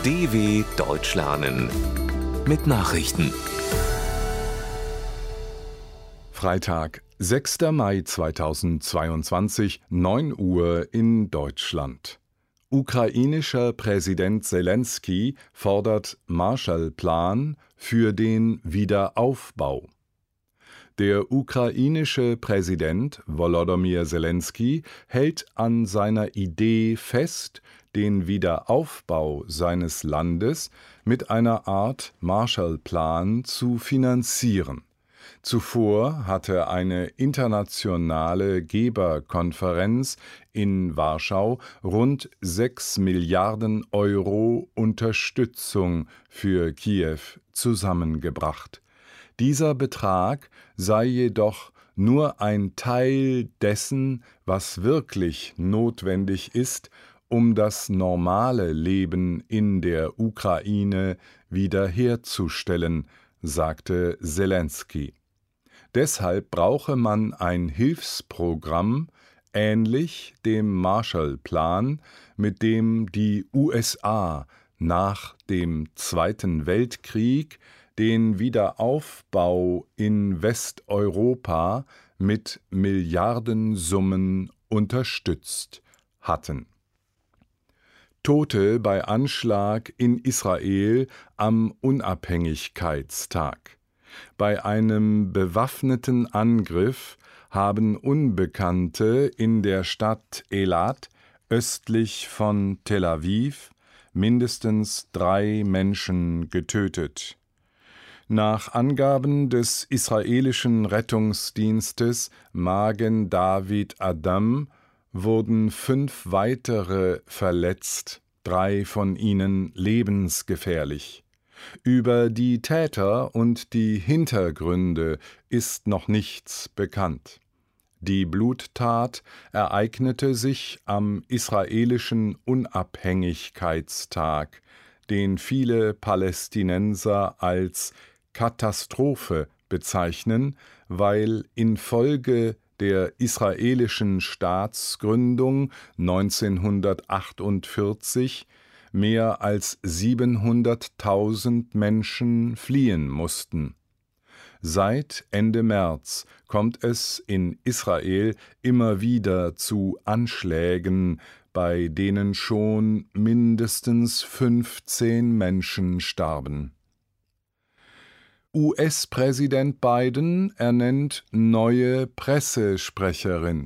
DW Deutsch lernen mit Nachrichten. Freitag, 6. Mai 2022, 9 Uhr in Deutschland. Ukrainischer Präsident Selenskyj fordert Marshallplan für den Wiederaufbau. Der ukrainische Präsident Volodymyr Selenskyj hält an seiner Idee fest, den Wiederaufbau seines Landes mit einer Art Marshallplan zu finanzieren. Zuvor hatte eine internationale Geberkonferenz in Warschau rund 6 Milliarden Euro Unterstützung für Kiew zusammengebracht. Dieser Betrag sei jedoch nur ein Teil dessen, was wirklich notwendig ist, um das normale Leben in der Ukraine wiederherzustellen, sagte Selenskyj. Deshalb brauche man ein Hilfsprogramm, ähnlich dem Marshallplan, mit dem die USA nach dem Zweiten Weltkrieg den Wiederaufbau in Westeuropa mit Milliardensummen unterstützt hatten. Tote bei Anschlag in Israel am Unabhängigkeitstag. Bei einem bewaffneten Angriff haben Unbekannte in der Stadt Elat östlich von Tel Aviv mindestens 3 Menschen getötet. Nach Angaben des israelischen Rettungsdienstes Magen David Adom wurden 5 weitere verletzt, 3 von ihnen lebensgefährlich. Über die Täter und die Hintergründe ist noch nichts bekannt. Die Bluttat ereignete sich am israelischen Unabhängigkeitstag, den viele Palästinenser als Katastrophe bezeichnen, weil infolge der israelischen Staatsgründung 1948 mehr als 700.000 Menschen fliehen mussten. Seit Ende März kommt es in Israel immer wieder zu Anschlägen, bei denen schon mindestens 15 Menschen starben. US-Präsident Biden ernennt neue Pressesprecherin.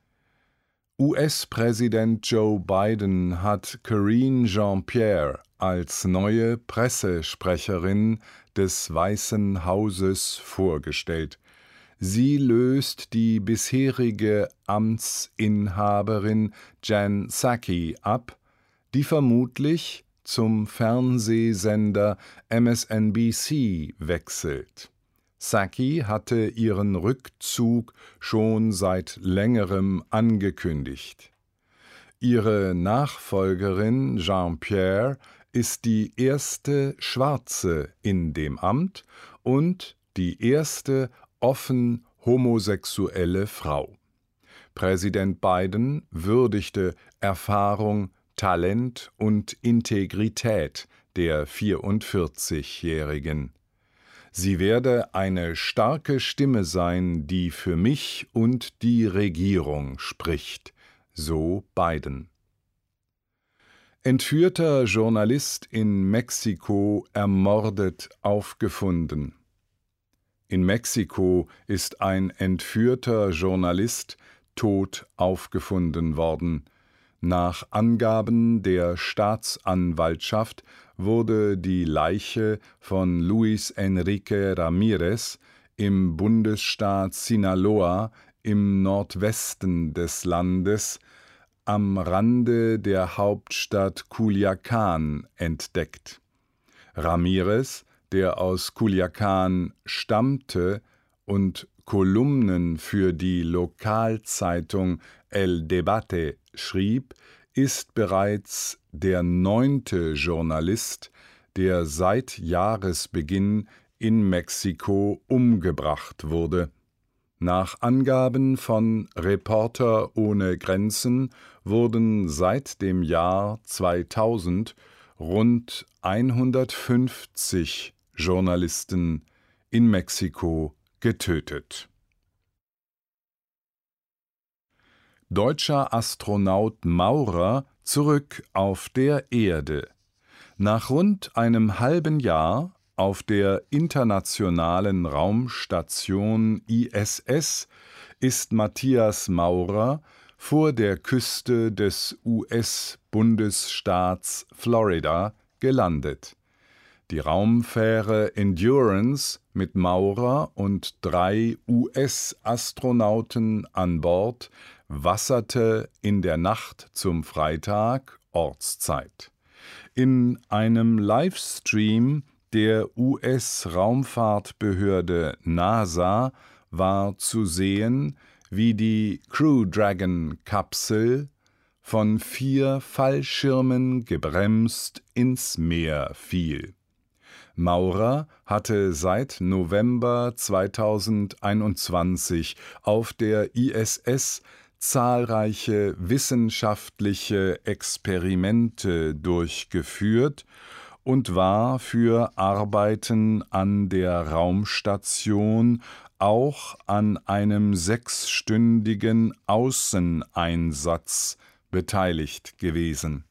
US-Präsident Joe Biden hat Karine Jean-Pierre als neue Pressesprecherin des Weißen Hauses vorgestellt. Sie löst die bisherige Amtsinhaberin Jen Psaki ab, die vermutlich zum Fernsehsender MSNBC wechselt. Psaki hatte ihren Rückzug schon seit längerem angekündigt. Ihre Nachfolgerin Jean-Pierre ist die erste Schwarze in dem Amt und die erste offen homosexuelle Frau. Präsident Biden würdigte Erfahrung, Talent und Integrität der 44-Jährigen. Sie werde eine starke Stimme sein, die für mich und die Regierung spricht, so Biden. Entführter Journalist in Mexiko ermordet aufgefunden. In Mexiko ist ein entführter Journalist tot aufgefunden worden. Nach Angaben der Staatsanwaltschaft wurde die Leiche von Luis Enrique Ramírez im Bundesstaat Sinaloa im Nordwesten des Landes am Rande der Hauptstadt Culiacán entdeckt. Ramírez, der aus Culiacán stammte und Kolumnen für die Lokalzeitung El Debate schrieb, ist bereits der 9. Journalist, der seit Jahresbeginn in Mexiko umgebracht wurde. Nach Angaben von Reporter ohne Grenzen wurden seit dem Jahr 2000 rund 150 Journalisten in Mexiko getötet. Deutscher Astronaut Maurer zurück auf der Erde. Nach rund einem halben Jahr auf der Internationalen Raumstation ISS ist Matthias Maurer vor der Küste des US-Bundesstaats Florida gelandet. Die Raumfähre Endurance mit Maurer und 3 US-Astronauten an Bord wasserte in der Nacht zum Freitag Ortszeit. In einem Livestream der US-Raumfahrtbehörde NASA war zu sehen, wie die Crew Dragon-Kapsel von 4 Fallschirmen gebremst ins Meer fiel. Maurer hatte seit November 2021 auf der ISS zahlreiche wissenschaftliche Experimente durchgeführt und war für Arbeiten an der Raumstation auch an einem 6-stündigen Außeneinsatz beteiligt gewesen.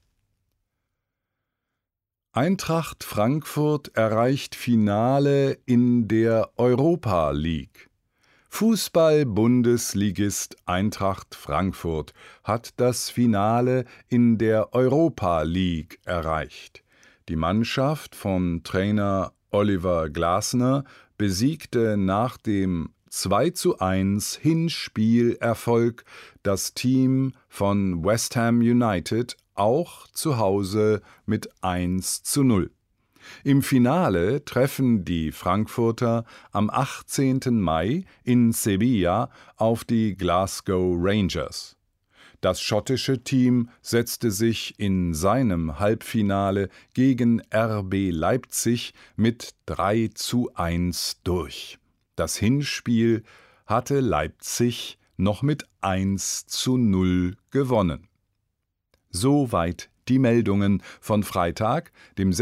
Eintracht Frankfurt erreicht Finale in der Europa League. Fußball-Bundesligist Eintracht Frankfurt hat das Finale in der Europa League erreicht. Die Mannschaft von Trainer Oliver Glasner besiegte nach dem 2:1 Hinspielerfolg das Team von West Ham United auch zu Hause mit 1:0. Im Finale treffen die Frankfurter am 18. Mai in Sevilla auf die Glasgow Rangers. Das schottische Team setzte sich in seinem Halbfinale gegen RB Leipzig mit 3:1 durch. Das Hinspiel hatte Leipzig noch mit 1:0 gewonnen. Soweit die Meldungen von Freitag, dem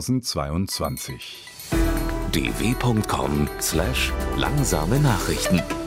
6.5.2022. dw.com/langsame Nachrichten